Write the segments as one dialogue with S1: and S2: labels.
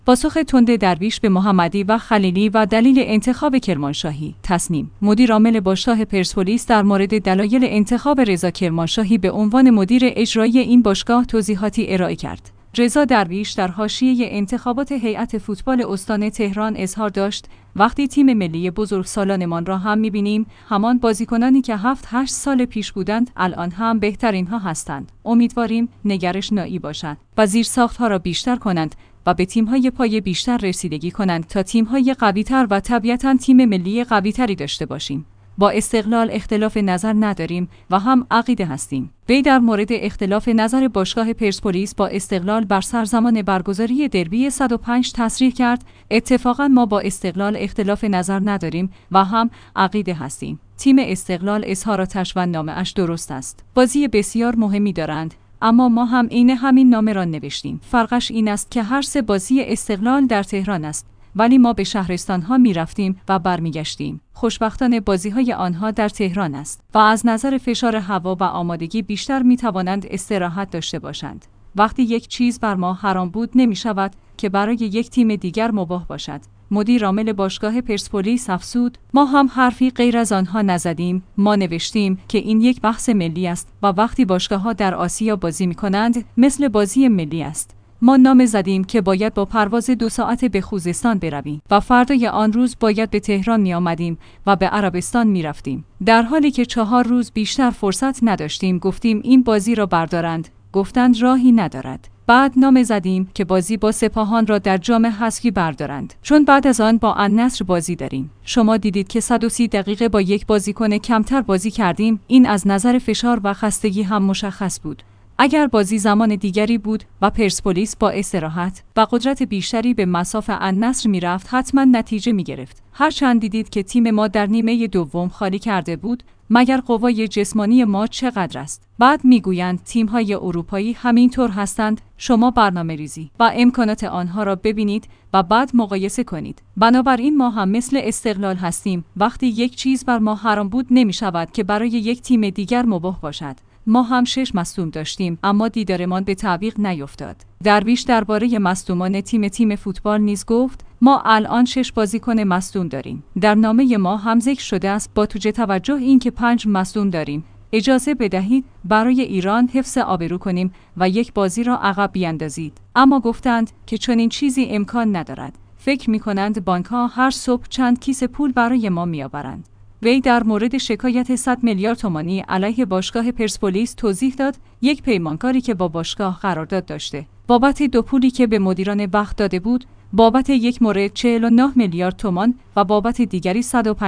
S1: پاسخ تند درویش به محمدی و خلیلی و دلیل انتخاب کرمانشاهی. تصمیم مدیر عامل باشگاه پرسپولیس در مورد دلایل انتخاب رضا کرمانشاهی به عنوان مدیر اجرایی این باشگاه توضیحاتی ارائه کرد. رضا درویش در حاشیه انتخابات هیئت فوتبال استان تهران اظهار داشت: وقتی تیم ملی بزرگسالانمان را هم می‌بینیم، همان بازیکنانی که 7-8 سال پیش بودند الان هم بهترین ها هستند. امیدواریم نگرش نایی باشند و زیرساخت‌ها را بیشتر کنند و به تیم‌های پایه بیشتر رسیدگی کنند تا تیم‌های قوی‌تر و طبیعتاً تیم ملی قوی‌تری داشته باشیم. با استقلال اختلاف نظر نداریم و هم عقیده هستیم. وی در مورد اختلاف نظر باشگاه پرسپولیس با استقلال بر سر زمان برگزاری دربی 105 تصریح کرد: اتفاقاً ما با استقلال اختلاف نظر نداریم و هم عقیده هستیم. تیم استقلال اظهاراتش و نامه‌اش درست است. بازی بسیار مهمی دارند، اما ما هم عین همین نامه را نوشتیم. فرقش این است که هر سه بازی استقلال در تهران است، ولی ما به شهرستان‌ها می‌رفتیم و برمیگشتیم. خوشبختانه بازی‌های آنها در تهران است و از نظر فشار هوا و آمادگی بیشتر می‌توانند استراحت داشته باشند. وقتی یک چیز بر ما حرام بود نمی‌شود که برای یک تیم دیگر مباح باشد. مدیر عامل باشگاه پرسپولیس افزود: ما هم حرفی غیر از آنها نزدیم. ما نوشتیم که این یک بحث ملی است و وقتی باشگاه‌ها در آسیا بازی می‌کنند مثل بازی ملی است. ما نام زدیم که باید با پرواز 2 ساعته به خوزستان برویم و فردای آن روز باید به تهران می آمدیم و به عربستان می رفتیم. در حالی که 4 روز بیشتر فرصت نداشتیم گفتیم این بازی را بردارند. گفتند راهی ندارد. بعد نام زدیم که بازی با سپاهان را در جام حذفی بردارند، چون بعد از آن با النصر بازی داریم. شما دیدید که 130 دقیقه با یک بازیکن کمتر بازی کردیم. این از نظر فشار و خستگی هم مشخص بود. اگر بازی زمان دیگری بود و پرسپولیس با استراحت و قدرت بیشتری به مصاف النصر میرفت، حتما نتیجه میگرفت. هرچند دیدید که تیم ما در نیمه دوم خالی کرده بود، مگر قوای جسمانی ما چقدر است؟ بعد میگویند تیم‌های اروپایی همینطور هستند. شما برنامه‌ریزی و امکانات آنها را ببینید و بعد مقایسه کنید. بنابراین ما هم مثل استقلال هستیم. وقتی یک چیز بر ما حرام بود نمی‌شود که برای یک تیم دیگر مباح باشد. ما هم 6 مصدوم داشتیم، اما دیدارمان به تعویق نیفتاد. درویش درباره مصدومان تیم فوتبال نیز گفت: ما الان 6 بازیکن مصدوم داریم. در نامه ما هم ذکر شده است با توجه اینکه 5 مصدوم داریم، اجازه بدهید برای ایران حفظ آبرو کنیم و یک بازی را عقب بیاندازید. اما گفتند که چنین چیزی امکان ندارد. فکر می‌کنند بانک‌ها هر صبح چند کیسه پول برای ما می‌آورند. وی در مورد شکایت 100 میلیارد تومانی علیه باشگاه پرسپولیس توضیح داد: یک پیمانکاری که با باشگاه قرارداد داشته، بابت 2 پولی که به مدیران وقت داده بود، بابت یک مورد 49 میلیارد تومان و بابت دیگری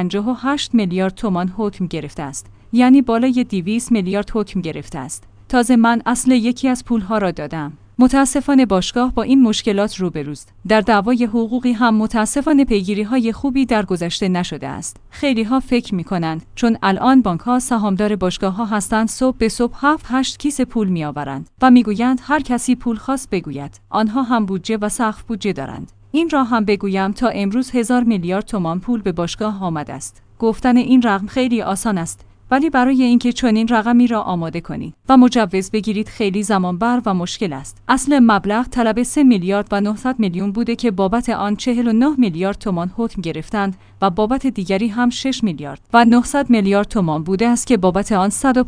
S1: 158 میلیارد تومان حکم گرفته است. یعنی بالای 200 میلیارد حکم گرفته است. تازه من اصل یکی از پولها را دادم. متاسفانه باشگاه با این مشکلات روبروست. در دعوای حقوقی هم متاسفانه پیگیری‌های خوبی در گذشته نشده است. خیلی‌ها فکر می‌کنند چون الان بانک‌ها سهامدار باشگاه‌ها هستند، صبح به صبح 7-8 کیسه پول می‌آورند و می‌گویند هر کسی پول خواست بگوید. آنها هم بودجه و سقف بودجه دارند. این را هم بگویم تا امروز 1000 میلیارد تومان پول به باشگاه آمده است. گفتن این رقم خیلی آسان است، ولی برای اینکه چنین رقمی را آماده کنید و مجوز بگیرید خیلی زمانبر و مشکل است. اصل مبلغ طلب 3 میلیارد و 900 میلیون بوده که بابت آن 49 میلیارد تومان حکم گرفتند و بابت دیگری هم 6 میلیارد و 900 میلیارد تومان بوده است که بابت آن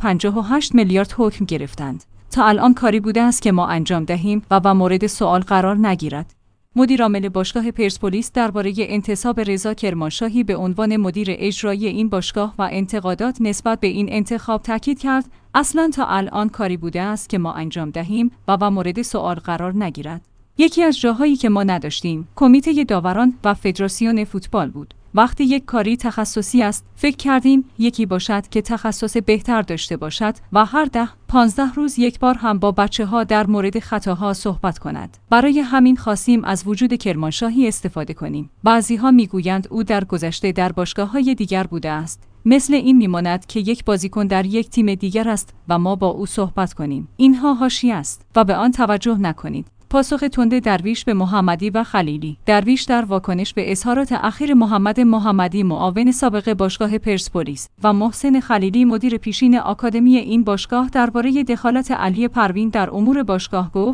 S1: 158 میلیارد حکم گرفتند. تا الان کاری بوده است که ما انجام دهیم و مورد سوال قرار نگیرد. مدیر عامل باشگاه پرسپولیس درباره انتصاب رضا کرمانشاهی به عنوان مدیر اجرایی این باشگاه و انتقادات نسبت به این انتخاب تاکید کرد: اصلاً تا الان کاری بوده است که ما انجام دهیم و مورد سوال قرار نگیرد. یکی از جاهایی که ما نداشتیم کمیته داوران و فدراسیون فوتبال بود. وقتی یک کاری تخصصی است، فکر کردیم یکی باشد که تخصص بهتر داشته باشد و هر 10-15 روز یک بار هم با بچه‌ها در مورد خطاها صحبت کند. برای همین خواستیم از وجود کرمانشاهی استفاده کنیم. بعضی‌ها میگویند او در گذشته در باشگاه‌های دیگر بوده است. مثل این میماند که یک بازیکن در یک تیم دیگر است و ما با او صحبت کنیم. اینها حاشیه است و به آن توجه نکنید. پاسخ تند درویش به محمدی و خلیلی. درویش در واکنش به اظهارات اخیر محمد محمدی معاون سابق باشگاه پرسپولیس و محسن خلیلی مدیر پیشین آکادمی این باشگاه درباره دخالت علی پروین در امور باشگاه گفت: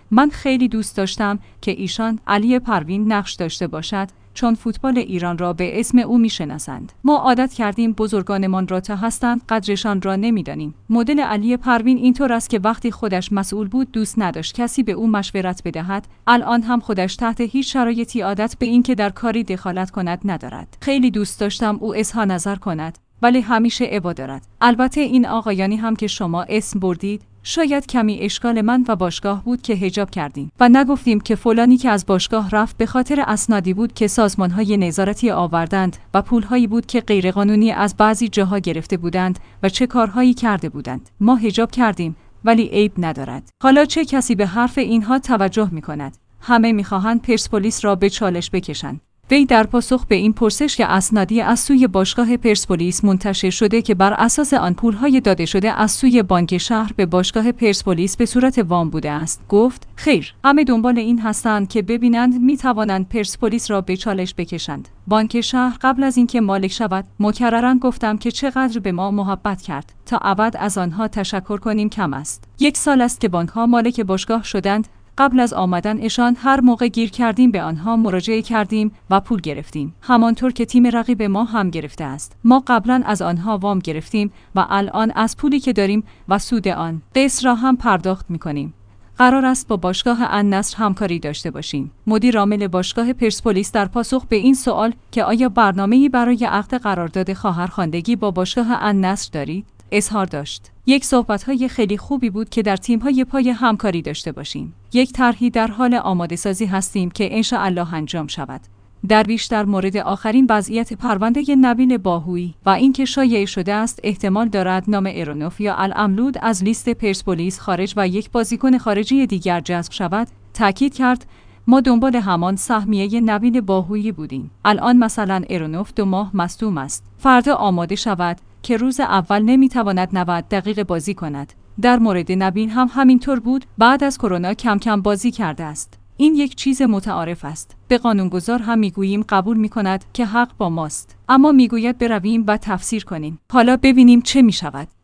S1: من خیلی دوست داشتم که ایشان علی پروین نقش داشته باشد، چون فوتبال ایران را به اسم او میشناسند. ما عادت کردیم بزرگانمان را تا هستند قدرشان را نمیدانیم. مدل علی پروین اینطور است که وقتی خودش مسئول بود دوست نداشت کسی به او مشورت بدهد. الان هم خودش تحت هیچ شرایطی عادت به این که در کاری دخالت کند ندارد. خیلی دوست داشتم او اظهار نظر کند، ولی همیشه ابا دارد. البته این آقایانی هم که شما اسم بردید، شاید کمی اشکال من و باشگاه بود که حجاب کردیم و نگفتیم که فلانی که از باشگاه رفت به خاطر اسنادی بود که سازمان‌های نظارتی آوردند و پول‌هایی بود که غیرقانونی از بعضی جاها گرفته بودند و چه کارهایی کرده بودند. ما حجاب کردیم، ولی عیب ندارد. حالا چه کسی به حرف اینها توجه می‌کند؟ همه می‌خواهند پرسپولیس را به چالش بکشند. وی در پاسخ به این پرسش که اسنادی از سوی باشگاه پرسپولیس منتشر شده که بر اساس آن پول‌های داده شده از سوی بانک شهر به باشگاه پرسپولیس به صورت وام بوده است، گفت خیر، همه دنبال این هستند که ببینند می‌توانند پرسپولیس را به چالش بکشند. بانک شهر قبل از اینکه مالک شود مکرراً گفتم که چقدر به ما محبت کرد تا ابد از آنها تشکر کنیم کم است. 1 سال است که بانک‌ها مالک باشگاه شدند. قبل از آمدنشان هر موقع گیر کردیم به آنها مراجعه کردیم و پول گرفتیم، همانطور که تیم رقیب ما هم گرفته است. ما قبلا از آنها وام گرفتیم و الان از پولی که داریم و سود آن قسط را هم پرداخت می‌کنیم. قرار است با باشگاه النصر همکاری داشته باشیم. مدیر عامل باشگاه پرسپولیس در پاسخ به این سوال که آیا برنامه‌ای برای عقد قرارداد خواهرخواندگی با باشگاه النصر دارید، اظهار داشت. یک صحبت‌های خیلی خوبی بود که در تیم‌های پای همکاری داشته باشیم. یک طرحی در حال آماده سازی هستیم که انشاءالله انجام شود. در بیشتر مورد آخرین وضعیت پرونده نبیل باهویی و اینکه شایع شده است احتمال دارد نام ایرونوف یا العملود از لیست پرسپولیس خارج و یک بازیکن خارجی دیگر جذب شود، تاکید کرد ما دنبال همان سهمیه نبیل باهویی بودیم. الان مثلا ایرونوف 2 ماه مصدوم است. فردا آماده شود که روز اول نمیتواند 90 دقیقه بازی کند. در مورد نبیل هم همینطور بود. بعد از کرونا کم کم بازی کرده است. این یک چیز متعارف است. به قانونگذار هم میگوییم قبول میکند که حق با ماست، اما میگوید برویم و تفسیر کنیم. حالا ببینیم چه میشود.